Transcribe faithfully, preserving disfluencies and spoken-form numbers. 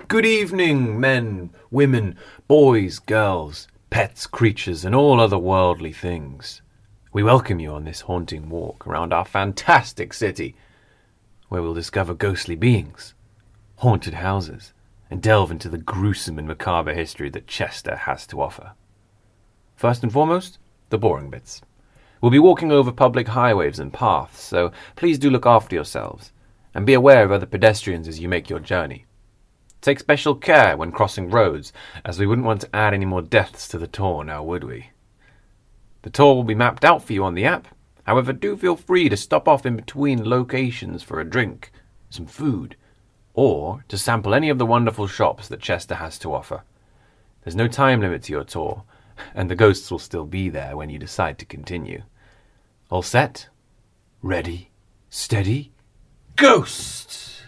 Good evening, men, women, boys, girls, pets, creatures, and all other worldly things. We welcome you on this haunting walk around our fantastic city, where we'll discover ghostly beings, haunted houses, and delve into the gruesome and macabre history that Chester has to offer. First and foremost, the boring bits. We'll be walking over public highways and paths, so please do look after yourselves, and be aware of other pedestrians as you make your journey. Take special care when crossing roads, as we wouldn't want to add any more deaths to the tour now, would we? The tour will be mapped out for you on the app. However, do feel free to stop off in between locations for a drink, some food, or to sample any of the wonderful shops that Chester has to offer. There's no time limit to your tour, and the ghosts will still be there when you decide to continue. All set? Ready? Steady? Ghost!